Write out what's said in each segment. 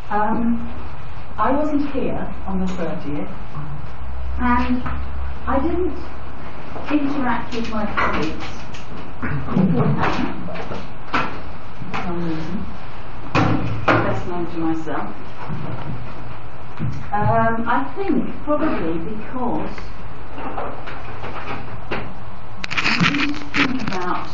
I wasn't here on the 30th, and I didn't interact with my colleagues for some reason. Best known to myself. I think probably because I didn't think about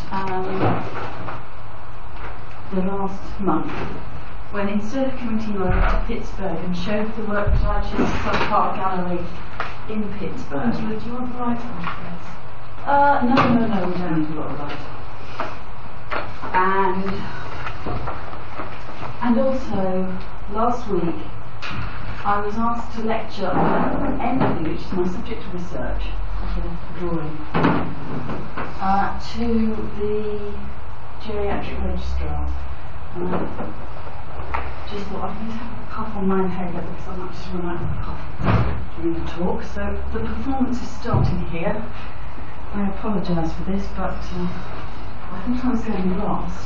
the last month, when instead of coming to you, I went to Pittsburgh and showed the work at Architects Art Gallery in Pittsburgh. Do you want the light on this? No, we don't need a lot of light. And also, last week, I was asked to lecture on MD, which is my subject of research, for drawing, to the geriatric registrars. And I just thought I'm going to have a cough on my inhaler because I might just run out of cough during the talk. So the performance is starting here. I apologise for this, but I think I was going last.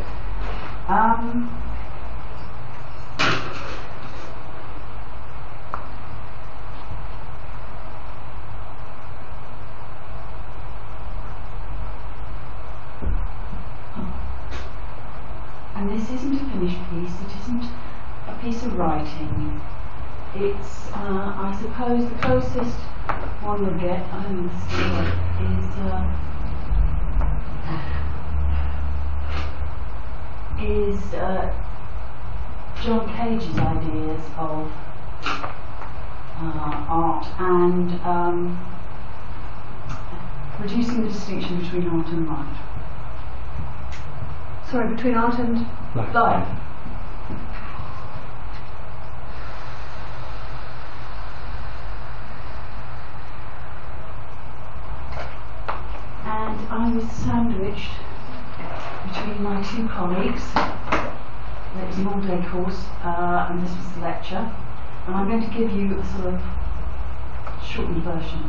And this isn't a finished piece, it isn't a piece of writing. It's, I suppose, the closest one will get, I don't know if this is John Cage's ideas of art and reducing the distinction between art and life. Sorry, between art and life. And I was sandwiched between my two colleagues. It was an all-day course, and this was the lecture. And I'm going to give you a sort of shortened version.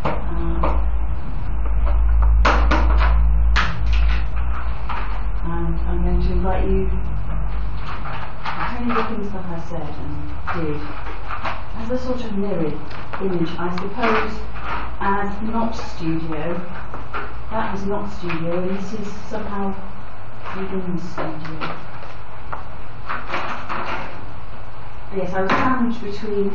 And I'm going to invite you to tell you the things that I said and did as a sort of mirrored image, I suppose, as not studio. That was not studio, and this is somehow within the studio. Yes, I was sandwiched between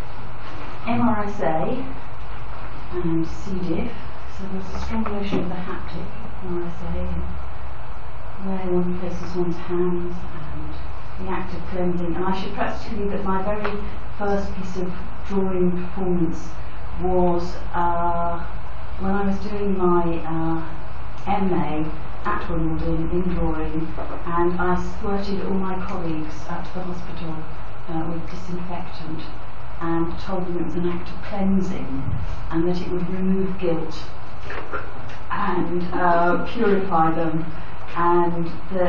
MRSA and CDIF, so there's a strong notion of the haptic MRSA, and where one places one's hands and the act of cleansing. And I should perhaps tell you that my very first piece of drawing performance was when I was doing my MA at Wimbledon in drawing, and I squirted all my colleagues up to the hospital with disinfectant and told them it was an act of cleansing and that it would remove guilt and purify them, and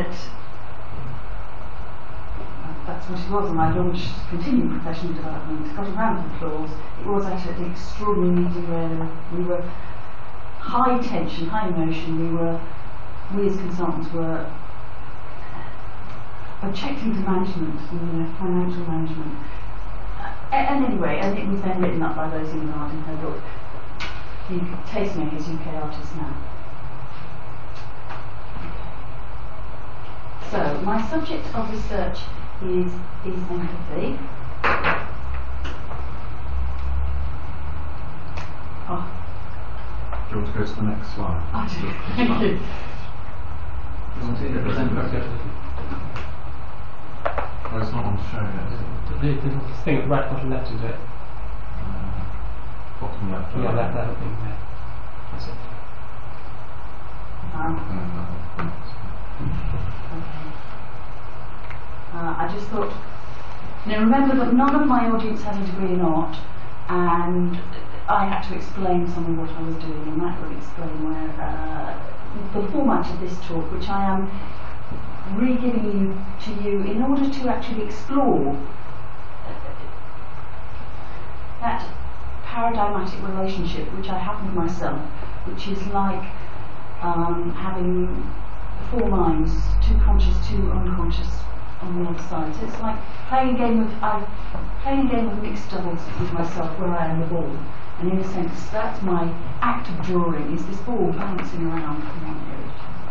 that's what it was. And I launched continuing professional development, got a round of applause. It was actually an extraordinary meeting where we were high tension, high emotion. We as consultants were objecting to management, financial management. And anyway, and it was then written up by those in art in her book, Tastemakers, UK Artists Now. So, my subject of research is empathy. Oh. Do you want to go to the next slide? I do. Thank you. Well, it's not on show yet, is it? The thing at the right bottom left, is it? Bottom left. Yeah, that thing there. That's it. Okay. I just thought, remember that none of my audience has a degree in art, and I had to explain some of what I was doing, and that would explain where the format of this talk, which I am re-giving to you in order to actually explore that paradigmatic relationship which I have with myself, which is like having four minds, two conscious, two unconscious, on the other side. So it's like playing a game of mixed doubles with myself where I am the ball. And in a sense, that's my act of drawing, is this ball bouncing around from one area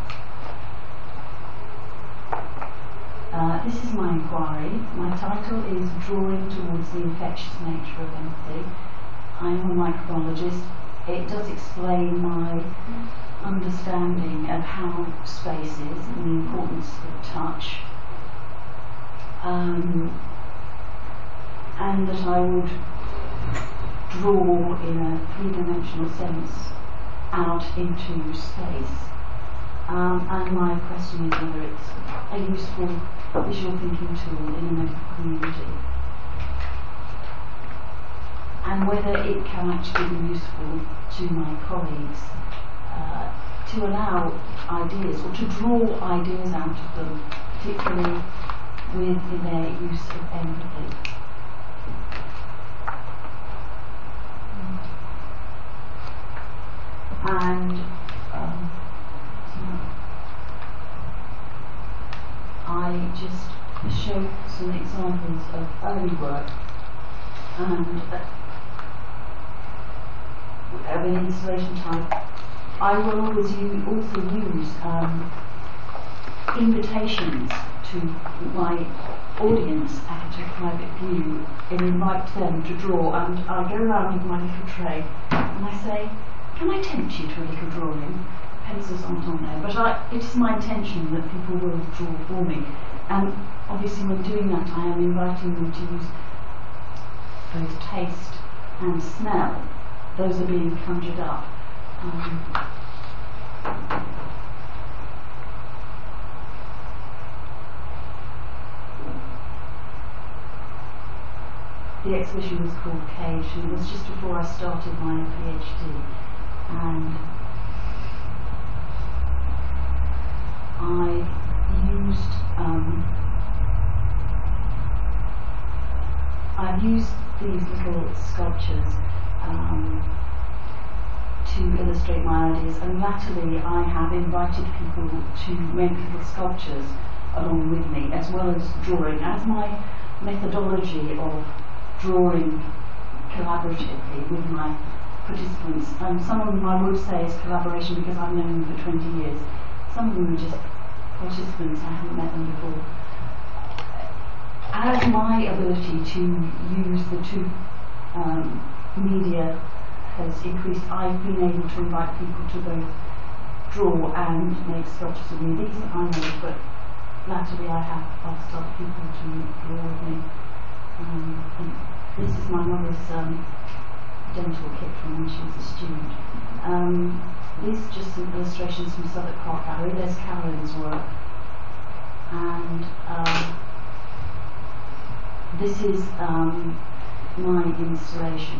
to another. This is my inquiry. My title is Drawing Towards the Infectious Nature of Empathy. I am a microbiologist. It does explain my understanding of how space is and the importance of touch. And that I would draw in a three-dimensional sense out into space. And my question is whether it's a useful visual thinking tool in a medical community, and whether it can actually be useful to my colleagues to allow ideas, or to draw ideas out of them, particularly with their use of empathy. And I just show some examples of early work and of an installation type. I will always also use invitations to my audience at a private view and invite them to draw, and I go around with my little tray and I say, can I tempt you to a little drawing? Pencils aren't on there, but it is my intention that people will draw for me, and obviously when doing that I am inviting them to use both taste and smell. Those are being conjured up. The exhibition was called Cage, and it was just before I started my PhD, and I I've used these little sculptures to illustrate my ideas, and latterly I have invited people to make little sculptures along with me, as well as drawing, as my methodology of drawing collaboratively with my participants. And some of them I would say is collaboration because I've known them for 20 years. Some of them are just participants, I haven't met them before. As my ability to use the two media has increased, I've been able to invite people to both draw and make sculptures with me. These I made, but latterly I have asked other people to draw with me. And this is my mother's dental kit from when she was a student. These are just some illustrations from Southwark Park Gallery. There's Caroline's work. And this is my installation.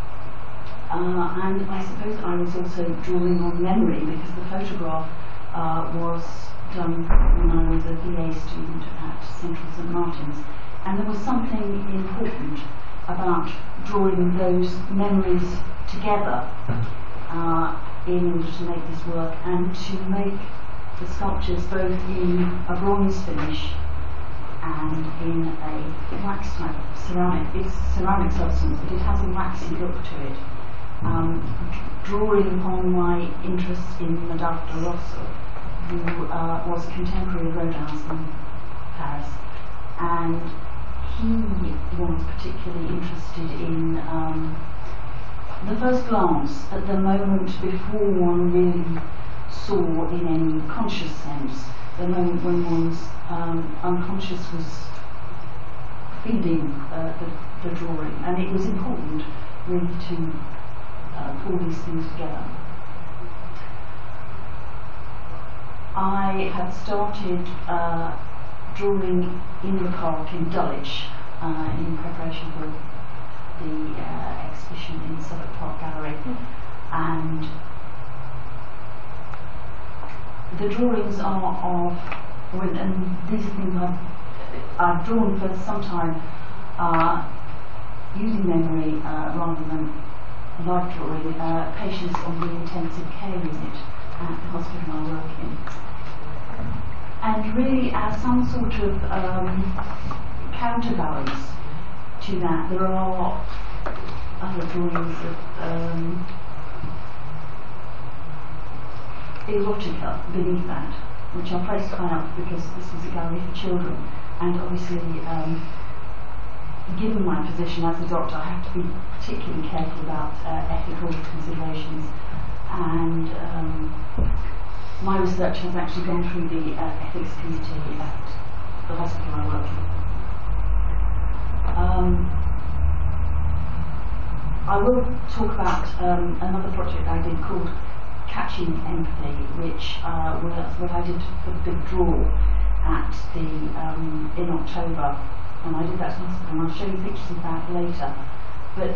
And I suppose I was also drawing on memory, because the photograph was done when I was a BA student at Central St Martin's. And there was something important about drawing those memories together in order to make this work, and to make the sculptures both in a bronze finish and in a wax type of ceramic. It's a ceramic substance, but it has a waxy look to it. Drawing on my interest in Madame de Rosso, who was a contemporary of Rodin's in Paris, and he was particularly interested in the first glance, at the moment before one really saw in any conscious sense, the moment when one's unconscious was feeding the drawing, and it was important really to pull these things together. I had started drawing in the park in Dulwich in preparation for the exhibition in Southwark Park Gallery, and the drawings are of, and these are things I've drawn for some time using memory rather than live drawing, patients on the intensive care unit at the hospital I work in. and really as some sort of counterbalance to that, there are other drawings of erotica beneath that, which are placed high up because this is a gallery for children, and obviously given my position as a doctor, I have to be particularly careful about ethical considerations, and my research has actually gone through the ethics committee at the hospital I work in. I will talk about another project I did called Catching Empathy, which was what I did for the big draw at the in October, and I did that at the hospital, and I'll show you pictures of that later. But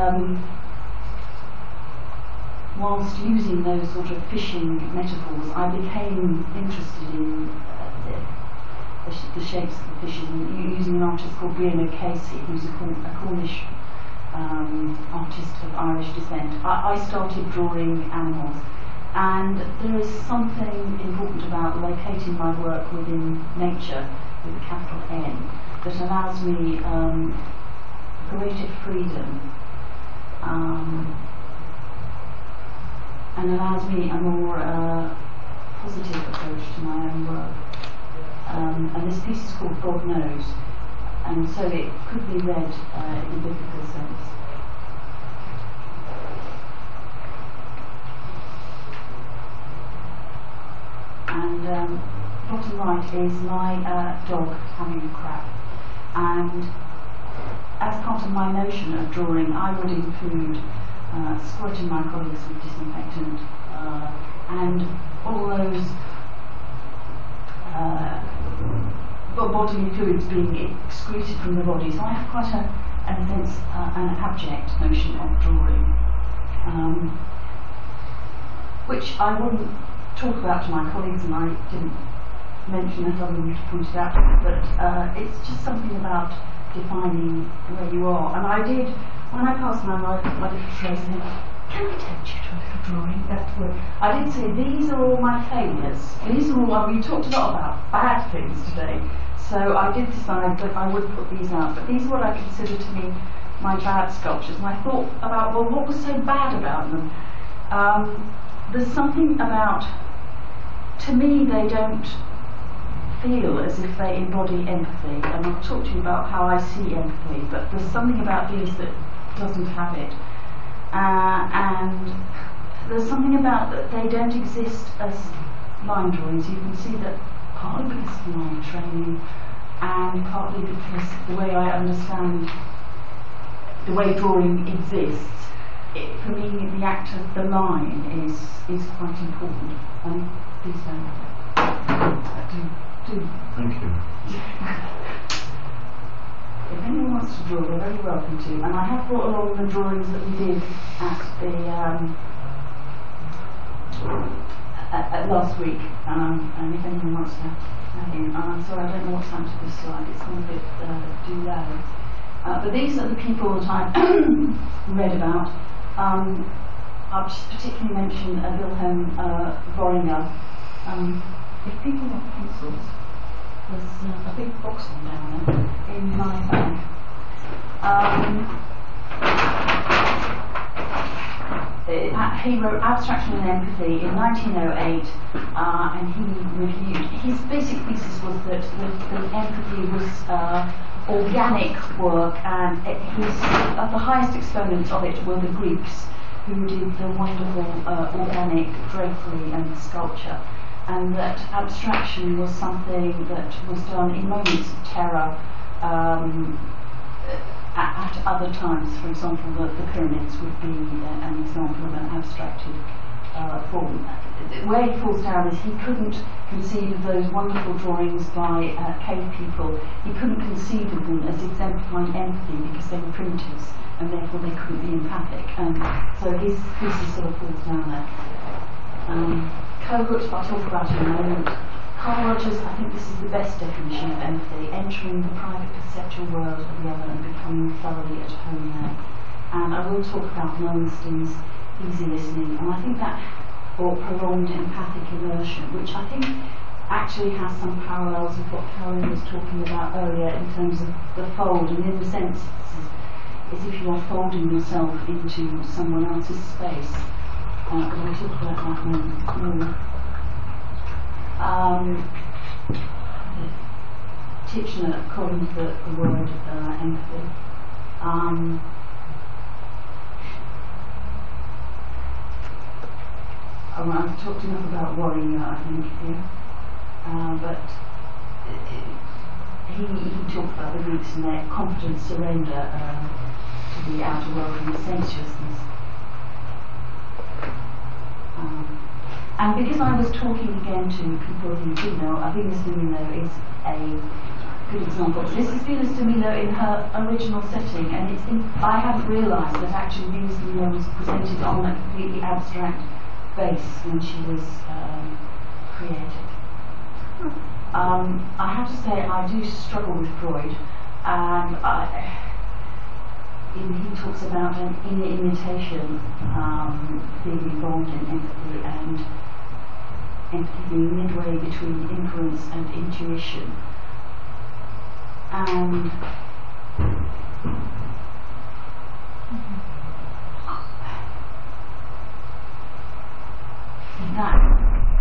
whilst using those sort of fishing metaphors, I became interested in the shapes of the fishes, and using an artist called Brian O'Casey, who's a Cornish artist of Irish descent. I started drawing animals, and there is something important about locating my work within nature with a capital N that allows me greater freedom and allows me a more positive approach to my own work. And this piece is called God Knows, and so it could be read in a biblical sense. And bottom right is my dog having a crap. And as part of my notion of drawing, I would include squirting my colleagues with disinfectant and all those bodily fluids being excreted from the body. So I have quite in a sense, an abject notion of drawing, which I wouldn't talk about to my colleagues, and I didn't mention as others pointed out, but it's just something about defining where you are. And I did, when I passed my little trays, and can I tempt you to a little drawing? That's what I did say. These are all my failures. These are all. We talked a lot about bad things today, so I did decide that I would put these out. But these are what I consider to be my bad sculptures. And I thought about, well, what was so bad about them? There's something about, to me, they don't feel as if they embody empathy. And I'll talk to you about how I see empathy. But there's something about these that doesn't have it. And there's something about that they don't exist as line drawings. You can see that partly because of my training and partly because the way I understand the way drawing exists, for me the act of the line is quite important. And please don't do. Thank you. If anyone wants to draw, they're very welcome to. And I have brought along the drawings that we did at the at last week. And if anyone wants to have in, I'm sorry, I don't know what's happened to this slide. It's gone a bit too low. But these are the people that I've read about. I'll just particularly mention Wilhelm Worringer. If people want pencils, there's a big box one down there in my bag. He wrote Abstraction and Empathy in 1908, and he reviewed. His basic thesis was that empathy was organic work, and the highest exponents of it were the Greeks, who did the wonderful organic drapery and sculpture. And that abstraction was something that was done in moments of terror at other times. For example, the pyramids would be an example of an abstracted form. Where he falls down is he couldn't conceive of those wonderful drawings by cave people. He couldn't conceive of them as exemplifying empathy because they were primitives and therefore they couldn't be empathic. And so his thesis sort of falls down there. Kohut, I'll talk about in a moment. Carl Rogers, I think this is the best definition of empathy, entering the private perceptual world of the other and becoming thoroughly at home there. And I will talk about Lowenstein's easy listening, and I think that, or prolonged empathic immersion, which I think actually has some parallels with what Carolyn was talking about earlier in terms of the fold, and in the sense it's as if you are folding yourself into someone else's space. But we'll talk about that more. Titchener coined the word empathy. I've talked enough about worrying, I think, here. But he talked about the Greeks and their confident surrender to the outer world and the sensuousness. And because I was talking again to people who do know, I think Venus de Milo is a good example. This is Venus de Milo in her original setting, and I hadn't realised that actually Venus de Milo was presented on a completely abstract base when she was created. I have to say I do struggle with Freud, and he talks about an inner imitation being involved in empathy, and empathy being midway between inference and intuition. And that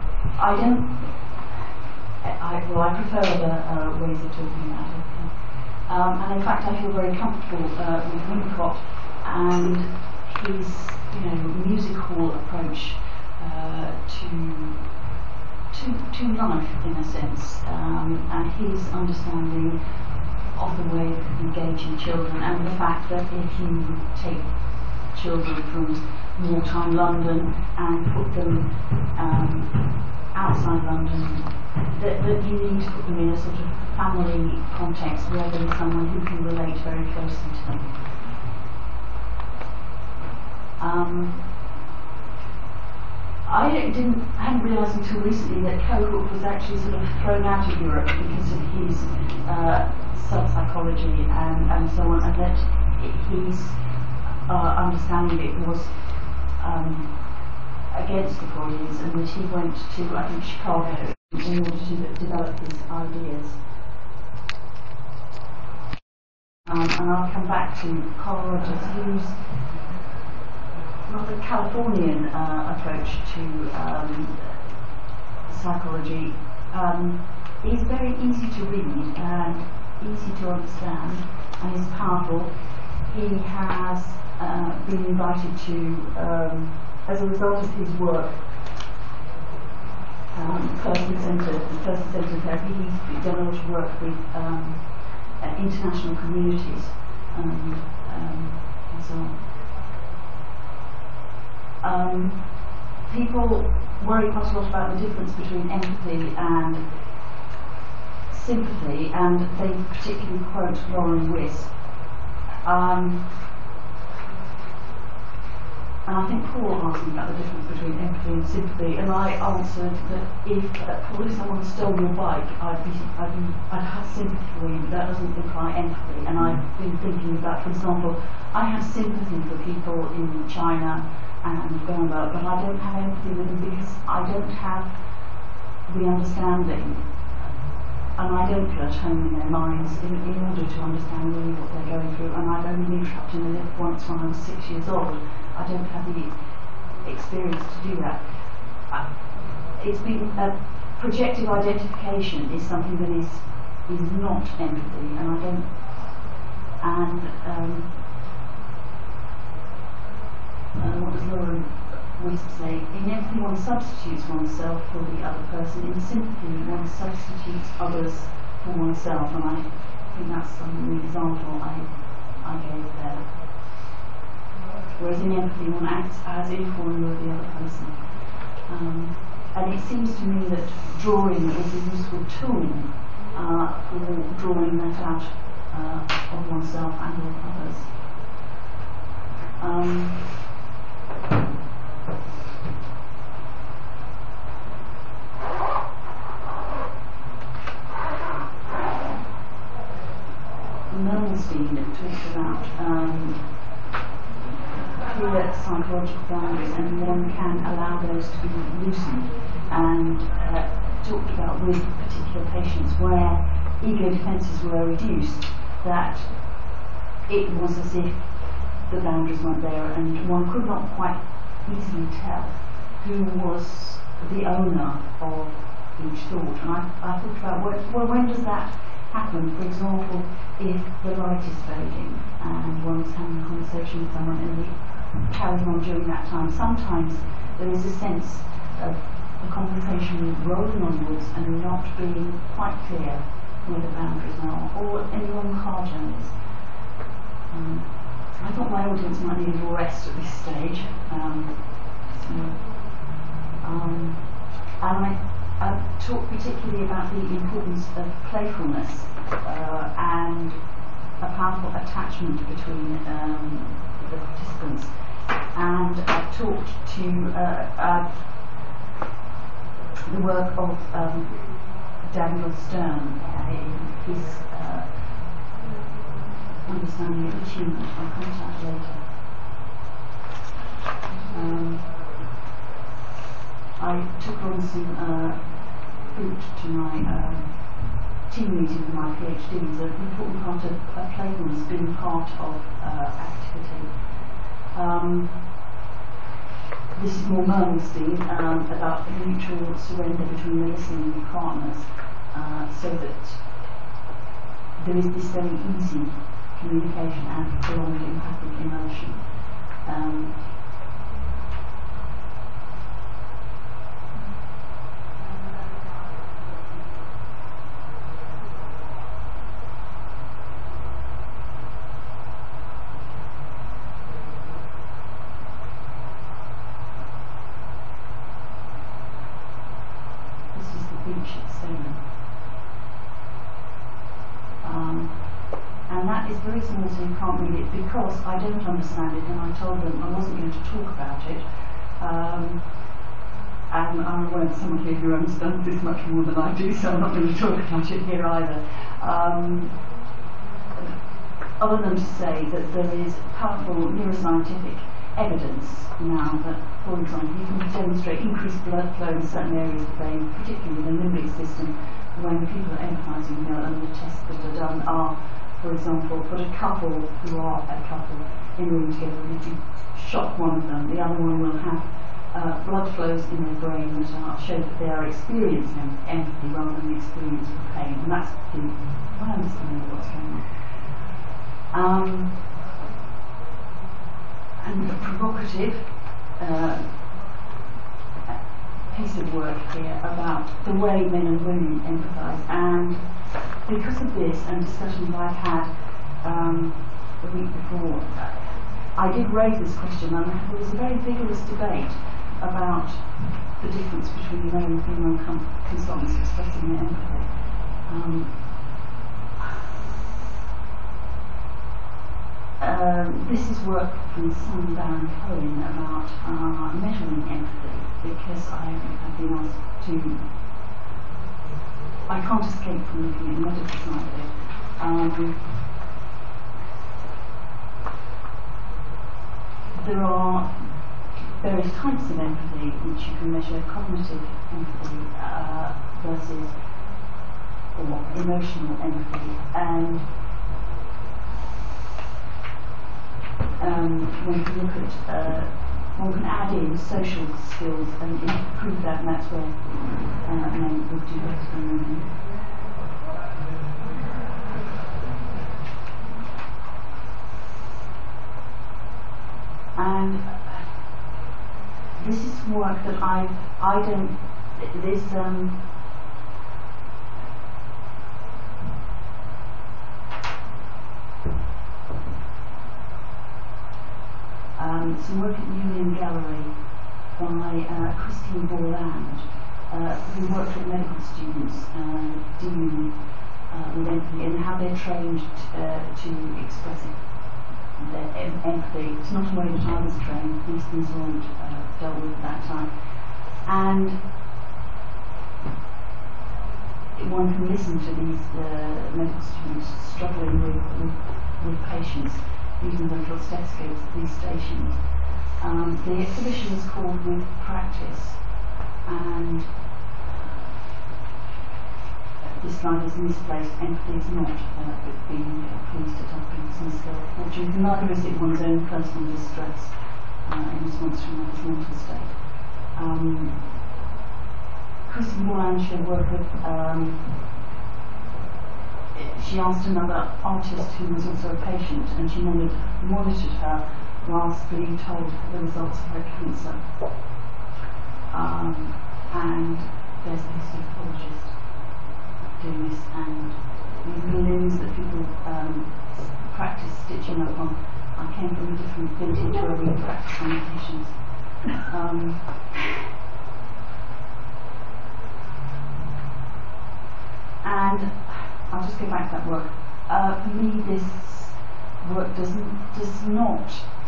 I prefer other ways of talking about it. And in fact, I feel very comfortable with Winnicott and his, musical approach to life, in a sense, and his understanding of the way of engaging children, and the fact that if you take children from wartime London and put them outside London, that you need to put them in a sort of family context rather than someone who can relate very closely to them. I hadn't realised until recently that Cohut was actually sort of thrown out of Europe because of his self-psychology and so on, and that his understanding of it was against the Freudians, and that he went to, I think, Chicago in order to develop his ideas. And I'll come back to Carl Rogers, whose rather Californian approach to psychology is very easy to read and easy to understand, and is powerful. He has been invited to, as a result of his work, person-centered therapy, he's done a lot of work with international communities and so on. People worry quite a lot about the difference between empathy and sympathy, and they particularly quote Lauren Wiss. And I think Paul asked me about the difference between empathy and sympathy, and I answered that if someone stole your bike, I'd have sympathy for you, but that doesn't imply empathy. And I've been thinking about, for example, I have sympathy for people in China and Burma, but I don't have empathy with them because I don't have the understanding, and I don't feel at home in their minds in order to understand really what they're going through. And I've only been trapped in a lift once when I was 6 years old. I don't have the experience to do that. It's been projective identification is something that is not empathy, and I don't. And what does Lauren Wisp say? In empathy, one substitutes oneself for the other person. In sympathy, one substitutes others for oneself, and I think that's the example I gave there. Whereas in empathy, one acts as if one were the other person. And it seems to me that drawing is a useful tool for drawing that out of oneself and of others. Melnstein talks about clear psychological boundaries, and one can allow those to be loosened, and talked about with particular patients where ego defences were reduced, that it was as if the boundaries weren't there, and one could not quite easily tell who was the owner of each thought. And I thought about, well, when does that happen? For example, if the light is fading and one's having a conversation with someone and it carries on during that time, sometimes there is a sense of the conversation rolling onwards and not being quite clear where the boundaries are, or any long car journeys. I thought my audience might need a little rest at this stage. And I talked particularly about the importance of playfulness and a powerful attachment between the participants. And I talked to the work of Daniel Stern, his understanding of attunement. I'll come to that later. I took on some fruit to my team meeting with my PhDs, an important part of playfulness being part of activity. This is more Mermelstein about mutual surrender between the listening partners, so that there is this very easy communication and prolonged empathic emotion. And that is very small, so you can't read it because I don't understand it, and I told them I wasn't going to talk about it. And I'm aware of someone here who understands this much more than I do, so I'm not going to talk about it here either. Other than to say that there is powerful neuroscientific evidence now that, for example, you can demonstrate increased blood flow in certain areas of the brain, particularly the limbic system, when people are empathising. And the tests that are done are, for example, put a couple who are a couple in a room together, and if you shock one of them, the other one will have blood flows in their brain that show that they are experiencing empathy rather than experiencing pain, and that's my understanding of what's going on. And a provocative piece of work here about the way men and women empathise, and because of this and discussions I've had the week before, I did raise this question, and there was a very vigorous debate about the difference between male and female consultants expressing their empathy. This is work from Sam Baron-Cohen about measuring empathy, because I have been asked to. I can't escape from looking at the medical side of it. There are various types of empathy which you can measure: cognitive empathy versus or emotional empathy, and one can look at, one can add in social skills and improve that, and that's where men would do better than women. And this is work that I don't, there's some work at Union Gallery by Christine Borland, who worked with medical students dealing with empathy and how they're trained to express it. Their empathy. It's not a way that I was trained. These things weren't dealt with at that time. And one can listen to these medical students struggling with patients using the little stethoscopes at these stations. The exhibition is called With Practice, and this slide is misplaced. Empathy is not being pleased at other people's miscarriage of fortune. Neither is it one's own personal distress in response to another's mental state. Kristen Borland, she worked with, she asked another artist who was also a patient, and she monitored her whilst being told the results of her cancer. And there's a histopathologist doing this, and these little limbs that people practice stitching up on. I came from a different vintage where we practice on patients. And I'll just go back to that work. For me, this work does not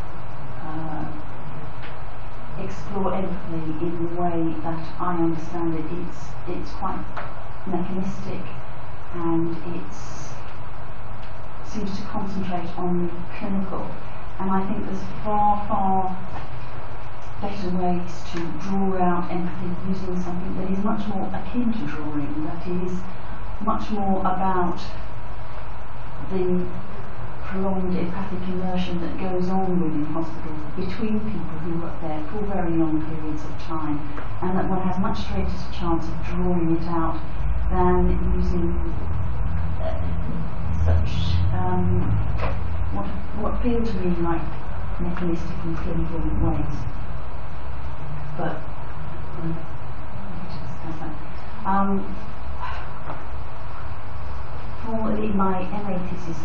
explore empathy in the way that I understand it. It's quite mechanistic, and it seems to concentrate on the clinical. And I think there's far better ways to draw out empathy using something that is much more akin to drawing, that is much more about the prolonged empathic immersion that goes on within hospitals between people who work there for very long periods of time, and that one has much greater chance of drawing it out than using such what feel to me like mechanistic and clinical ways. But we need to discuss that. For my MA thesis,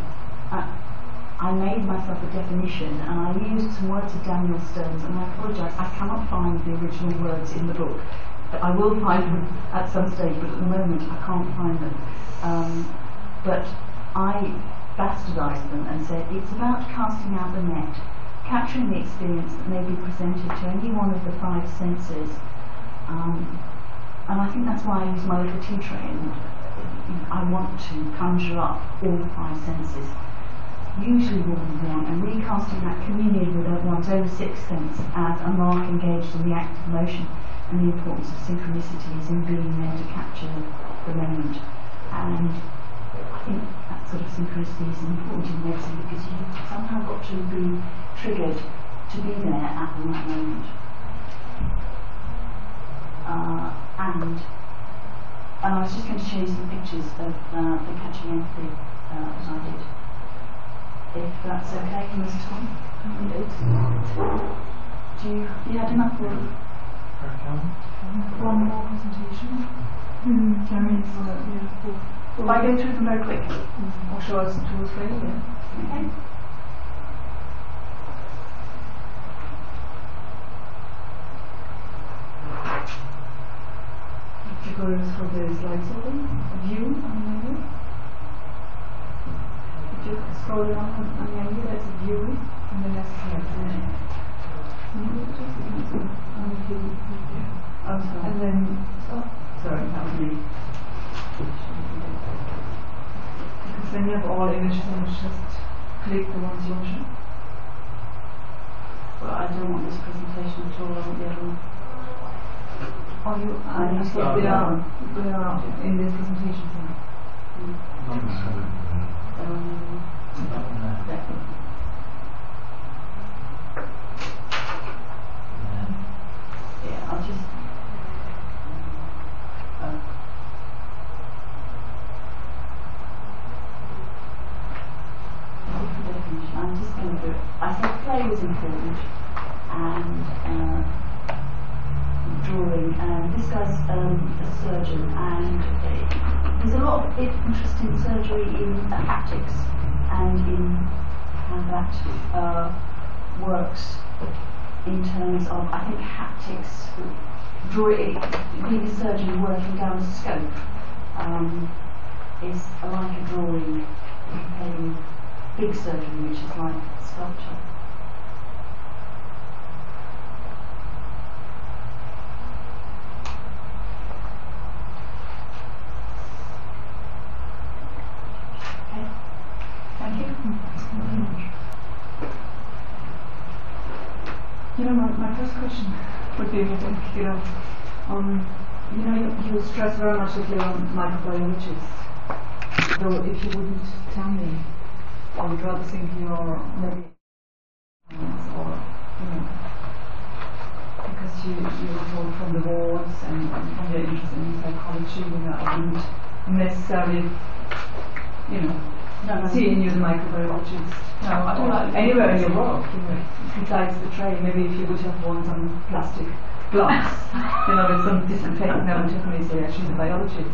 I made myself a definition, and I used some words of Daniel Stone's, and I apologise, I cannot find the original words in the book. But I will find them at some stage, but at the moment I can't find them. But I bastardised them and said it's about casting out the net, capturing the experience that may be presented to any one of the five senses. And I think that's why I use my little tea tray, and I want to conjure up all five senses, usually more than one, and recasting that communion with one's own sixth sense as a mark engaged in the act of motion, and the importance of synchronicities in being there to capture the moment. And I think that sort of synchronicity is important in medicine, because you've somehow got to be triggered to be there at the right moment. And I was just going to show you some pictures of the catching empathy that I did. If that's okay, Ms. Tom. Do you had enough for one more presentation? If I go through them very quick, or show us 2 or 3? Yeah. Okay. If you go through the slides over, a view on the menu. If you scroll down on the menu, there's a view, and then there's a slide. And then, sorry, that was me. Because when you have all images, and just click the ones you want to. But I don't want this presentation at all. I want the other one. Oh, they are in this presentation. Yeah, I'll just. I'm just going to do it. I think play is important, and drawing, and this guy's a surgeon, and there's a lot of interesting surgery in haptics and in how that works in terms of, I think, haptics, being a surgeon working down a scope is like a drawing in big surgery, which is like sculpture. Okay, thank you. My first question would be, on You know, you stress very much that you're a microbiologist. Though if you wouldn't tell me, I would rather think you're maybe or, you know, because you were told from the wards and from your interest in psychology, you know, I wouldn't necessarily, you know, see in you the microbiologist. No, I don't like anywhere in your work, you know, besides the tray, maybe if you would have worn some plastic gloves, you know, with some disinfectant, I would definitely say she's a biologist.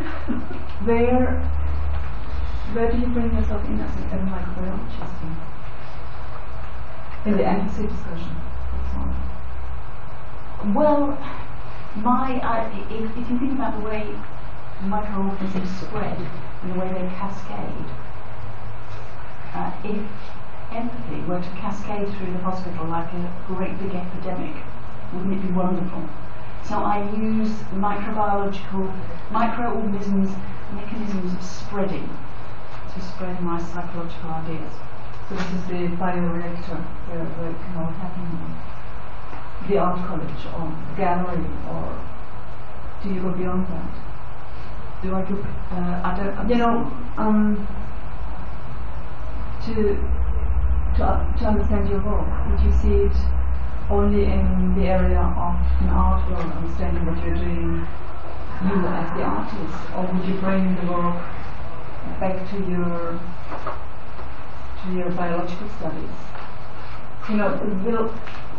Where do you bring yourself in as a microbiologist? In the NPC discussion, for example? Well, if you think about the way microorganisms spread and the way they cascade, if empathy were to cascade through the hospital like a great big epidemic, wouldn't it be wonderful? So I use microbiological microorganisms, mechanisms of spreading to spread my psychological ideas. So this is the bioreactor where it can all happen. The art college or gallery, or do you go beyond that? Do I go? I don't. You know, to understand your work, would you see it only in the area of an art world, understanding what you're doing, you as the artist, or would you bring the work back to your biological studies? You know,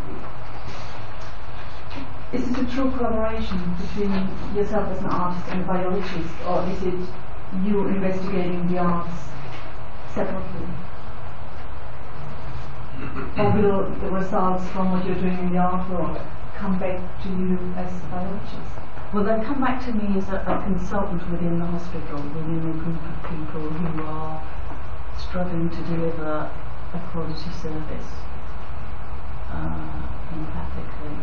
is it a true collaboration between yourself as an artist and a biologist, or is it you investigating the arts separately? Or will the results from what you're doing in the art world come back to you as a biologist? Well, they come back to me as a consultant within the hospital, within a group of people who are struggling to deliver a quality service empathically.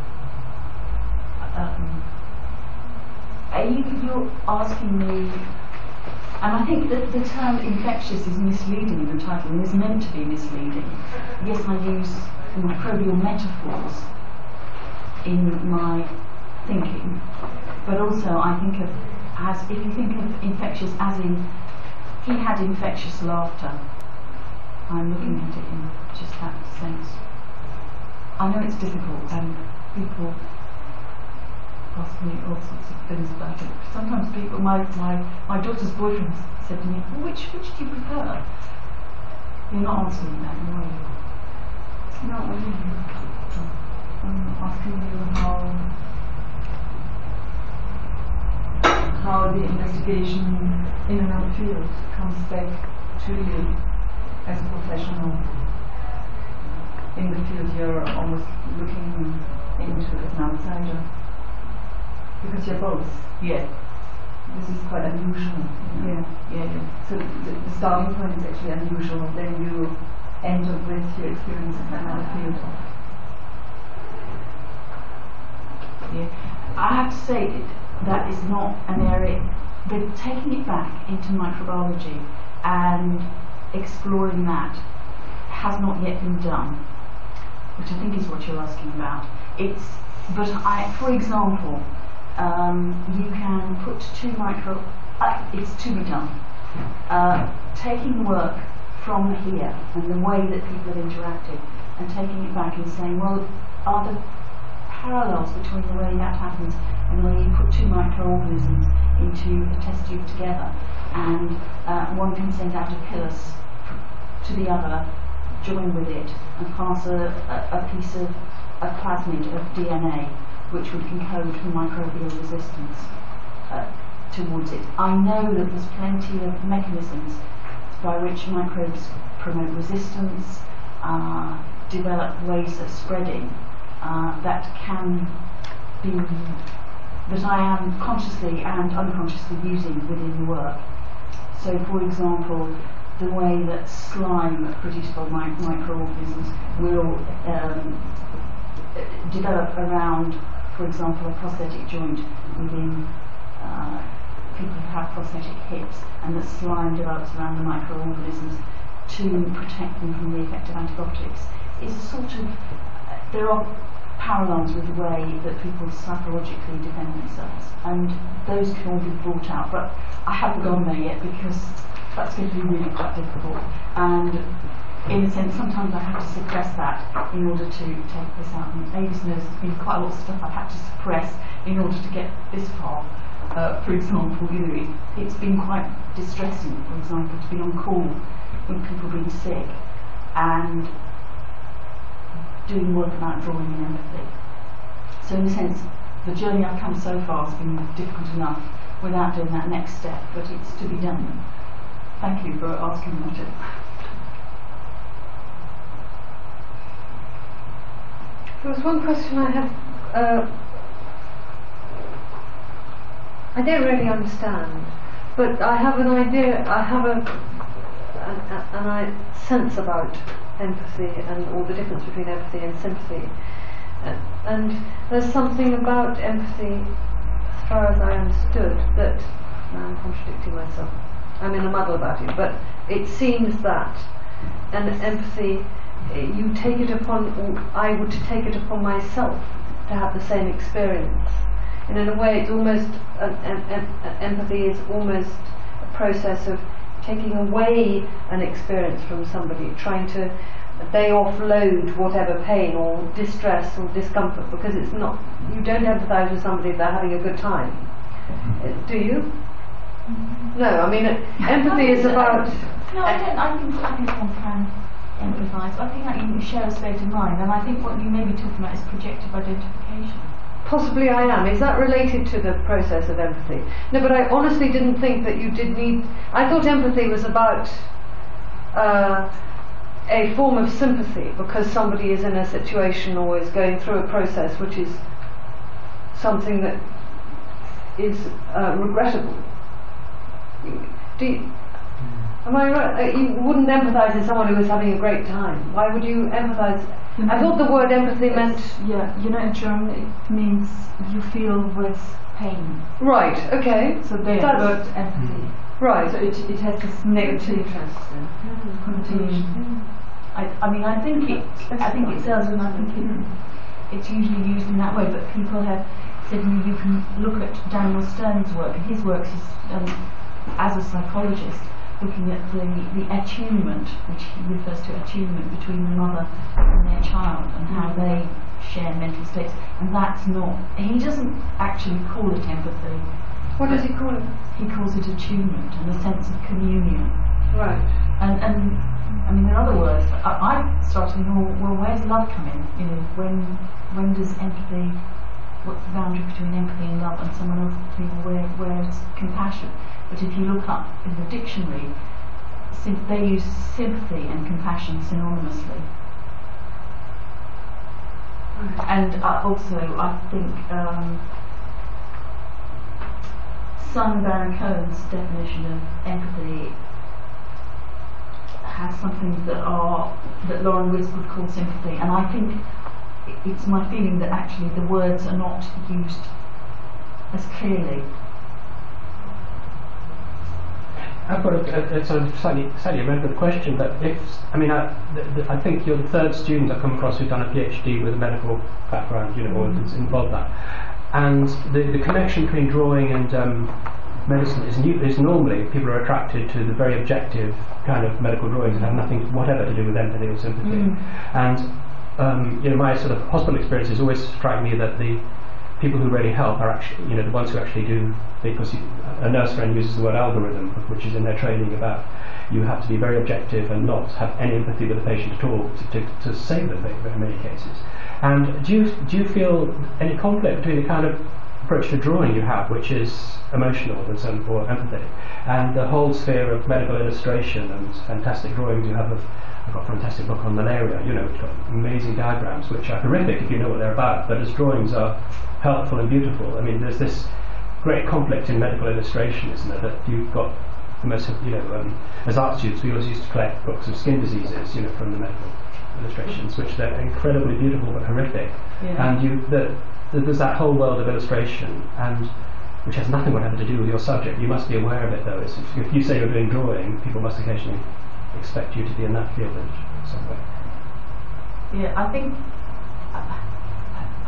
You're asking me, and I think that the term infectious is misleading in the title and is meant to be misleading. Yes, I use microbial metaphors in my thinking, but also I think of as, if you think of infectious as in, he had infectious laughter, I'm looking at it in just that sense. I know it's difficult and people ask me all sorts of things about it. Sometimes people, my daughter's boyfriend said to me, well, which do you prefer? You're not answering that, are you? No, I'm asking you how the investigation in another field comes back to you as a professional in the field you're almost looking into as an outsider. Because you're both. Yeah. This is quite unusual. Yeah. So the starting point is actually unusual, then you end up with your experience in another field. Yeah. I have to say that is not an area, but taking it back into microbiology and exploring that has not yet been done, which I think is what you're asking about. For example, you can put it's to be done. Taking work from here and the way that people have interacted and taking it back and saying, well, are there parallels between the way that happens and the way you put two microorganisms into a test tube together, and one can send out a pilus to the other, join with it, and pass a piece of a plasmid of DNA, which would encode for microbial resistance towards it. I know that there's plenty of mechanisms by which microbes promote resistance, develop ways of spreading that I am consciously and unconsciously using within the work. So, for example, the way that slime produced by microorganisms will develop around, for example, a prosthetic joint within people who have prosthetic hips, and that slime develops around the microorganisms to protect them from the effect of antibiotics, is a sort of, there are parallels with the way that people psychologically defend themselves, and those can all be brought out. But I haven't gone there yet because that's going to be really quite difficult. And in a sense, sometimes I have to suppress that in order to take this out. And Avis knows there's been quite a lot of stuff I've had to suppress in order to get this far. For example, it's been quite distressing, for example, to be on call when people have been sick and doing work about drawing and empathy. So in a sense, the journey I've come so far has been difficult enough without doing that next step, but it's to be done. Thank you for asking me to. There was one question I had. I don't really understand, but I have an idea. I have a sense about empathy and all the difference between empathy and sympathy. And there's something about empathy, as far as I understood, that now I'm contradicting myself. I'm in a muddle about it, but it seems that an empathy, you take it upon, or I would take it upon myself to have the same experience. And in a way, it's almost empathy is almost a process of taking away an experience from somebody, trying to they offload whatever pain or distress or discomfort, because it's not, you don't empathise with somebody if they're having a good time. Do you? No, I mean empathy is about. No, I don't. I think one can empathise. I think that you share a state of mind, and I think what you may be talking about is projective identification. Possibly I am. Is that related to the process of empathy? No, but I honestly didn't think that you did need. I thought empathy was about a form of sympathy, because somebody is in a situation or is going through a process which is something that is regrettable. Am I right? You wouldn't empathise with someone who was having a great time. Why would you empathise? I thought the word empathy meant... Yeah, in German it means you feel with pain. Right, okay. So the word empathy. Right. So it has this negative connotation. I think it does, and I think it's usually used in that way, but people have said to me, you can look at Daniel Stern's work, and his work is, as a psychologist, looking at the attunement, which he refers to attunement between the mother and their child, and how they share mental states, and that's not, he doesn't actually call it empathy. What does he call it? He calls it attunement and a sense of communion. Right. And I mean, there are other words, but I started thinking, well, where's love come in? When does empathy, what's the boundary between empathy and love? And someone else people where's compassion? But if you look up in the dictionary, they use sympathy and compassion synonymously. Right. And also, I think Simon Baron-Cohen's definition of empathy has something that Lauren Witz would call sympathy, and I think it's my feeling that actually the words are not used as clearly. I've got a sort of slightly irrelevant question, but I think you're the third student I've come across who's done a PhD with a medical background, or that's involved that. And the connection between drawing and medicine is normally people are attracted to the very objective kind of medical drawings that have nothing whatever to do with empathy or sympathy. And my sort of hospital experiences always strike me that the people who really help are actually, the ones who actually do, because a nurse friend uses the word algorithm, which is in their training about you have to be very objective and not have any empathy with the patient at all to save them in many cases. And do you feel any conflict between the kind of approach to drawing you have, which is emotional or empathy, and the whole sphere of medical illustration and fantastic drawings you have of, I've got a fantastic book on malaria, which got amazing diagrams which are horrific if you know what they're about, but as drawings are helpful and beautiful. I mean, there's this great conflict in medical illustration, isn't there, that you've got the most, as art students we always used to collect books of skin diseases, from the medical illustrations, which they're incredibly beautiful but horrific. Yeah. And there's that whole world of illustration, and which has nothing whatever to do with your subject. You must be aware of it, though. If you say you're doing drawing, people must occasionally expect you to be in that field in some way. Yeah, I think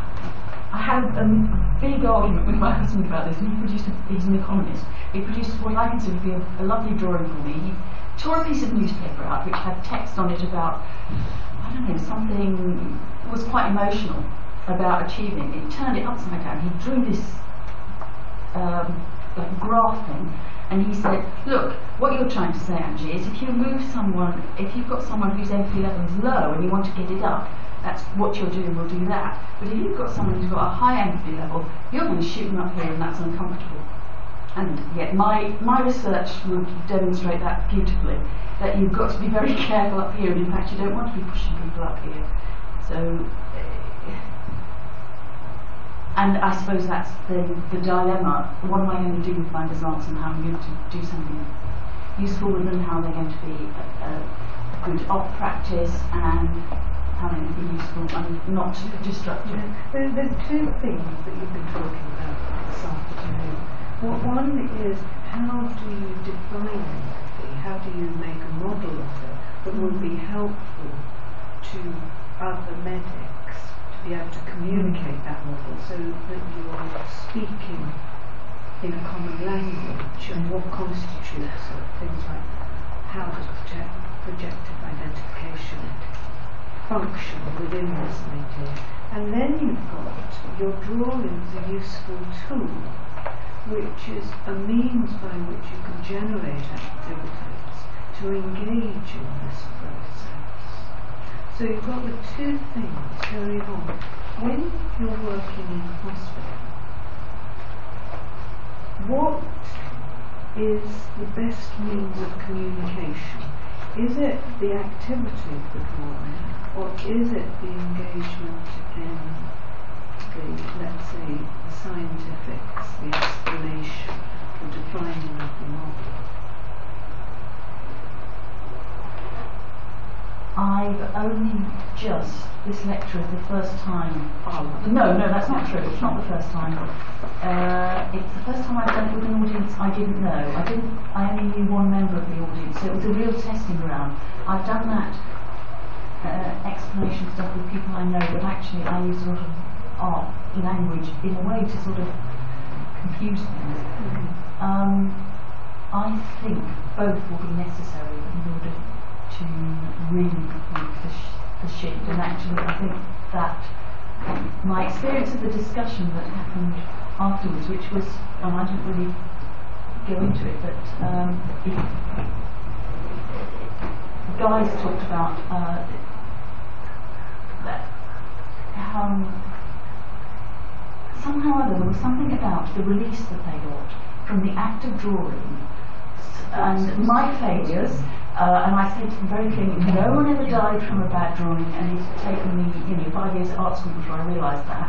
I had a big argument with my husband about this, and he's an economist. He produced what I consider to be a lovely drawing for me. He tore a piece of newspaper out which had text on it about, I don't know, something was quite emotional about achieving. He turned it upside down. He drew this like a graph thing, and he said, look, what you're trying to say, Angie, is if you've got someone whose empathy level is low and you want to get it up, that's what you're doing, we'll do that. But if you've got someone who's got a high empathy level, you're going to shoot them up here, and that's uncomfortable. And yet my research would demonstrate that beautifully, that you've got to be very careful up here, and in fact you don't want to be pushing people up here. So, and I suppose that's the dilemma. What am I going to do with my results, and how am I going to do something useful with them? How are they going to be a good op practice, and how are they going to be useful and not destructive? There's two things that you've been talking about this afternoon. One is, how do you define empathy? How do you make a model of it that will be helpful to other medics to be able to communicate that model, so that you're speaking in a common language, and what constitutes it? Things like, how does projective identification function within this idea? And then you've got your drawings, a useful tool, which is a means by which you can generate activities to engage in this process. So you've got the two things going on. When you're working in a hospital, what is the best means of communication? Is it the activity of the drawing, or is it the engagement in let's say, the scientifics, the explanation, the defining of the model? I've only just, this lecture is the first time. No, that's not true. It's not the first time. It's the first time I've done it with an audience I didn't know. I only knew one member of the audience, so it was a real testing ground. I've done that explanation stuff with people I know, but actually I use a lot of art language in a way to sort of confuse things. I think both will be necessary in order to really complete the shift, and actually I think that my experience of the discussion that happened afterwards, which was, and I didn't really go into it, but guys talked about that somehow or other there was something about the release that they got from the act of drawing and my failures, and I said to them very clearly, no one ever died from a bad drawing, and it's taken me 5 years at art school before I realised that.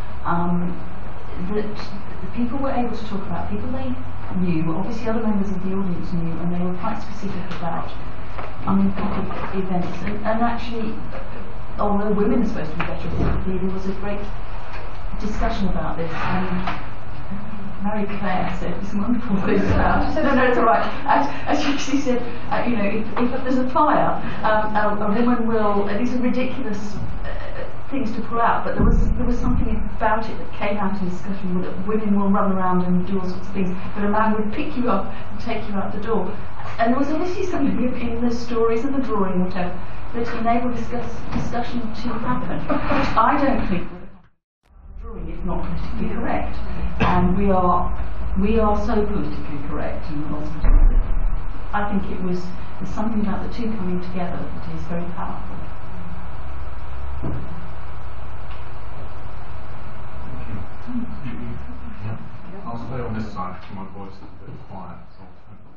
That the people were able to talk about people they knew, obviously other members of the audience knew, and they were quite specific about unempathic events, and actually, although women are supposed to be better at sympathy, there was a great discussion about this, and Mary Claire said some wonderful things about. No, it's all right. She said, if there's a fire, a woman will. These are ridiculous things to pull out, but there was something about it that came out in discussion that women will run around and do all sorts of things, but a man would pick you up and take you out the door. And there was obviously something in the stories and the drawing, whatever, that enabled discussion to happen, which I don't think would have happened. Drawing is not politically correct, and we are so politically correct in the hospital. I think there's something about the two coming together that is very powerful. I'll stay on this side because my voice is a bit quiet. So